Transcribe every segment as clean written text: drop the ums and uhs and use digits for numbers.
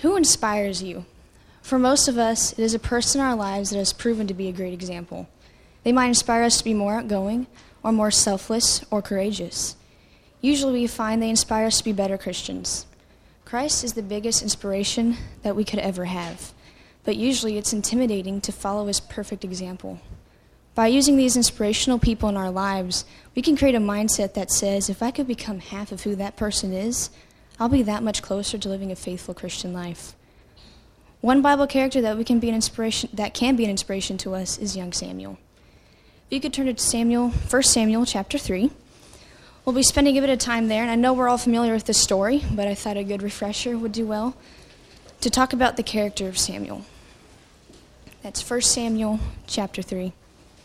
Who inspires you? For most of us, it is a person in our lives that has proven to be a great example. They might inspire us to be more outgoing, or more selfless, or courageous. Usually we find they inspire us to be better Christians. Christ is the biggest inspiration that we could ever have, but usually it's intimidating to follow his perfect example. By using these inspirational people in our lives, we can create a mindset that says, if I could become half of who that person is, I'll be that much closer to living a faithful Christian life. One Bible character that can be an inspiration to us is young Samuel. If you could turn to 1 Samuel chapter 3. We'll be spending a bit of time there, and I know we're all familiar with this story, but I thought a good refresher would do well to talk about the character of Samuel. That's 1 Samuel chapter 3.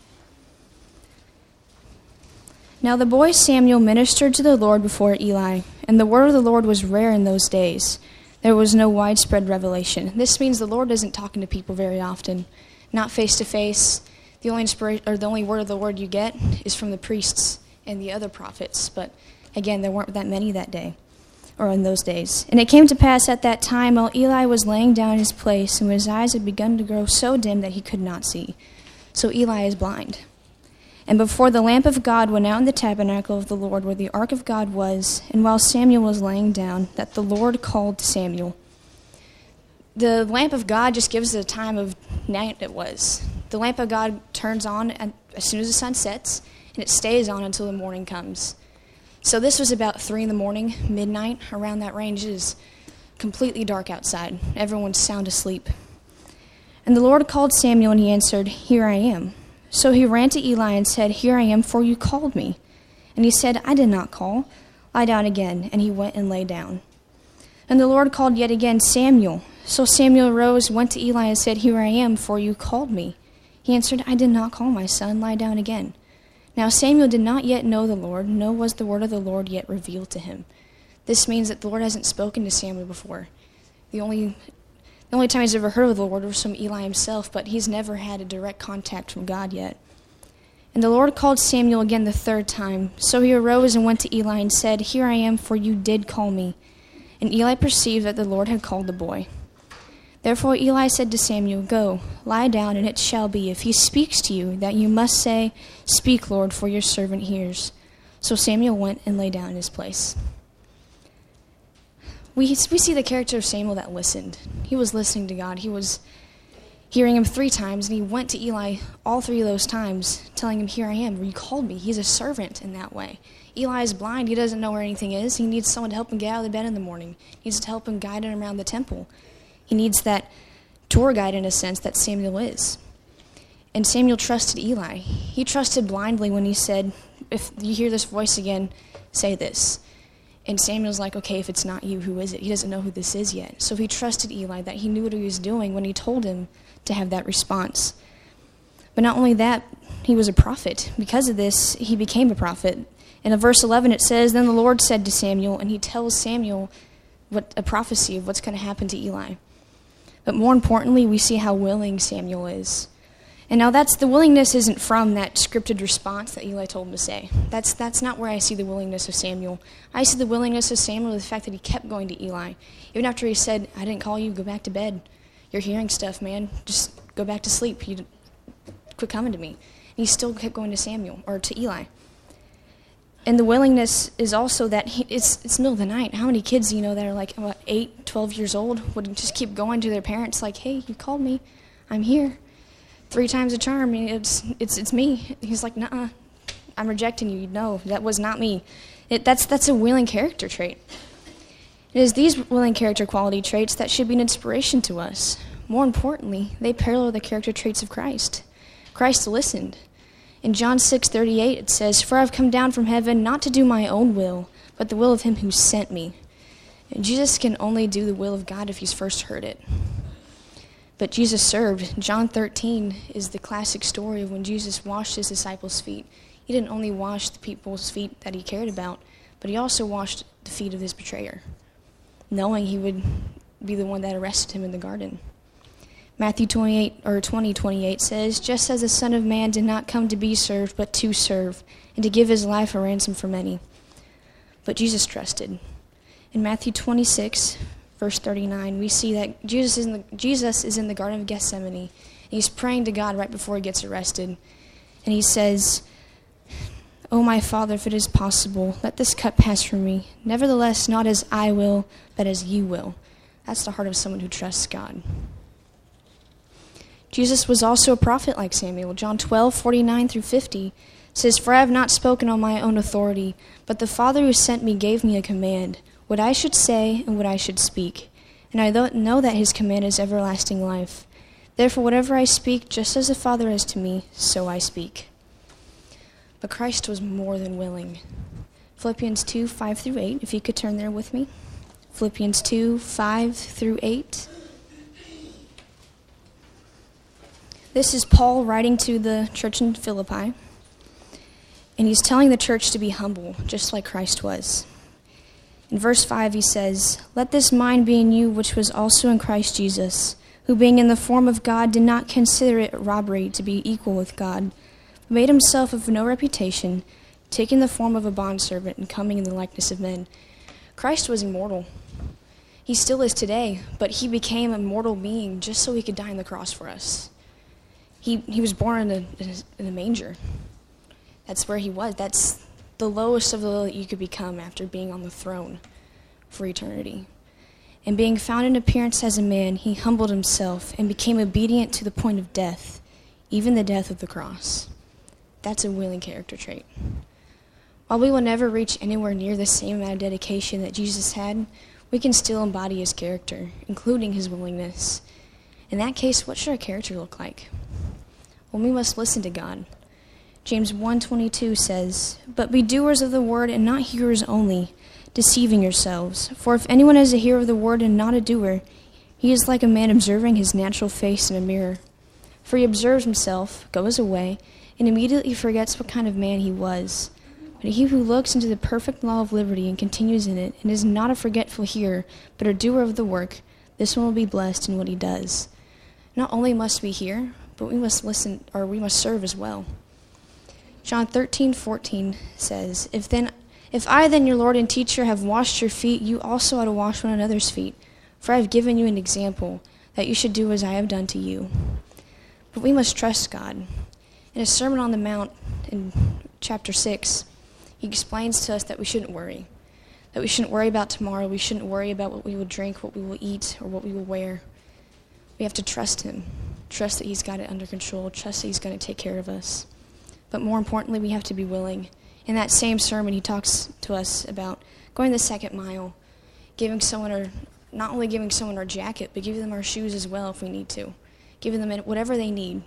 Now the boy Samuel ministered to the Lord before Eli, and the word of the Lord was rare in those days. There was no widespread revelation. This means the Lord isn't talking to people very often, not face to face. The only word of the Lord you get is from the priests and the other prophets. But again, there weren't that many that day, or in those days. And it came to pass at that time, while Eli was laying down in his place, and his eyes had begun to grow so dim that he could not see. So Eli is blind. And before the lamp of God went out in the tabernacle of the Lord, where the ark of God was, and while Samuel was laying down, that the Lord called to Samuel. The lamp of God just gives the time of night it was. The lamp of God turns on as soon as the sun sets, and it stays on until the morning comes. So this was about 3 a.m, midnight, around that range. It is completely dark outside. Everyone's sound asleep. And the Lord called Samuel, and he answered, "Here I am." So he ran to Eli and said, "Here I am, for you called me." And he said, "I did not call. Lie down again." And he went and lay down. And the Lord called yet again, "Samuel." So Samuel arose, went to Eli, and said, "Here I am, for you called me." He answered, "I did not call, my son. Lie down again." Now Samuel did not yet know the Lord, nor was the word of the Lord yet revealed to him. This means that the Lord hasn't spoken to Samuel before. The only time he's ever heard of the Lord was from Eli himself, but he's never had a direct contact from God yet. And the Lord called Samuel again the 3rd time. So he arose and went to Eli and said, "Here I am, for you did call me." And Eli perceived that the Lord had called the boy. Therefore Eli said to Samuel, "Go, lie down, and it shall be, if he speaks to you, that you must say, 'Speak, Lord, for your servant hears.'" So Samuel went and lay down in his place. We see the character of Samuel that listened. He was listening to God. He was hearing him 3 times, and he went to Eli all 3 of those times, telling him, "Here I am, you called me." He's a servant in that way. Eli is blind. He doesn't know where anything is. He needs someone to help him get out of the bed in the morning. He needs to help him guide him around the temple. He needs that tour guide, in a sense, that Samuel is. And Samuel trusted Eli. He trusted blindly when he said, "If you hear this voice again, say this." And Samuel's like, "Okay, if it's not you, who is it?" He doesn't know who this is yet. So he trusted Eli, that he knew what he was doing when he told him to have that response. But not only that, he was a prophet. Because of this, he became a prophet. And in verse 11 it says, "Then the Lord said to Samuel," and he tells Samuel a prophecy of what's going to happen to Eli. But more importantly, we see how willing Samuel is. And now the willingness isn't from that scripted response that Eli told him to say. That's not where I see the willingness of Samuel. I see the willingness of Samuel with the fact that he kept going to Eli. Even after he said, "I didn't call you, go back to bed. You're hearing stuff, man. Just go back to sleep. Quit coming to me." And he still kept going to Eli. And the willingness is also that it's middle of the night. How many kids that are like about 8, 12 years old would just keep going to their parents like, "Hey, you called me. I'm here. 3 times a charm. It's me." He's like, "Nuh-uh. I'm rejecting you. No, that was not me." That's a willing character trait. It is these willing character quality traits that should be an inspiration to us. More importantly, they parallel the character traits of Christ. Christ listened. In John 6:38 it says, "For I have come down from heaven not to do my own will, but the will of him who sent me." And Jesus can only do the will of God if he's first heard it. But Jesus served. John 13 is the classic story of when Jesus washed his disciples' feet. He didn't only wash the people's feet that he cared about, but he also washed the feet of his betrayer, knowing he would be the one that arrested him in the garden. Matthew 20:28 says, "Just as the Son of Man did not come to be served, but to serve, and to give his life a ransom for many." But Jesus trusted. In Matthew 26, verse 39, we see that Jesus is in the Garden of Gethsemane. And he's praying to God right before he gets arrested. And he says, "Oh, my Father, if it is possible, let this cup pass from me. Nevertheless, not as I will, but as you will." That's the heart of someone who trusts God. Jesus was also a prophet like Samuel. John 12:49-50 says, "For I have not spoken on my own authority, but the Father who sent me gave me a command, what I should say and what I should speak. And I know that his command is everlasting life. Therefore, whatever I speak, just as the Father is to me, so I speak." But Christ was more than willing. Philippians 2:5-8, if you could turn there with me. Philippians 2:5-8. This is Paul writing to the church in Philippi, and he's telling the church to be humble, just like Christ was. In verse 5, he says, "Let this mind be in you, which was also in Christ Jesus, who being in the form of God did not consider it robbery to be equal with God, but made himself of no reputation, taking the form of a bondservant and coming in the likeness of men." Christ was immortal. He still is today, but he became a mortal being just so he could die on the cross for us. He was born in a manger. That's where he was. That's the lowest of the low that you could become after being on the throne for eternity. And being found in appearance as a man, he humbled himself and became obedient to the point of death, even the death of the cross. That's a willing character trait. While we will never reach anywhere near the same amount of dedication that Jesus had, we can still embody his character, including his willingness. In that case, what should our character look like? Well, we must listen to God. James 1:22 says, "But be doers of the word and not hearers only, deceiving yourselves. For if anyone is a hearer of the word and not a doer, he is like a man observing his natural face in a mirror. For he observes himself, goes away, and immediately forgets what kind of man he was. But he who looks into the perfect law of liberty and continues in it, and is not a forgetful hearer, but a doer of the work, this one will be blessed in what he does." Not only must we hear, but we must listen, or we must serve as well. John 13:14 says, If I then, your Lord and teacher, have washed your feet, you also ought to wash one another's feet. For I have given you an example, that you should do as I have done to you." But we must trust God. In a Sermon on the Mount in chapter 6, he explains to us that we shouldn't worry. That we shouldn't worry about tomorrow. We shouldn't worry about what we will drink, what we will eat, or what we will wear. We have to trust him. Trust that he's got it under control. Trust that he's going to take care of us. But more importantly, we have to be willing. In that same sermon, he talks to us about going the second mile, not only giving someone our jacket, but giving them our shoes as well if we need to, giving them whatever they need.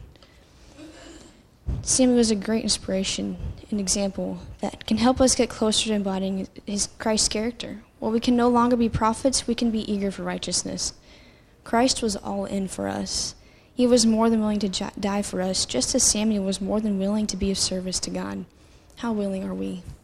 Samuel is a great inspiration, an example that can help us get closer to embodying his Christ's character. While we can no longer be prophets, we can be eager for righteousness. Christ was all in for us. He was more than willing to die for us, just as Samuel was more than willing to be of service to God. How willing are we?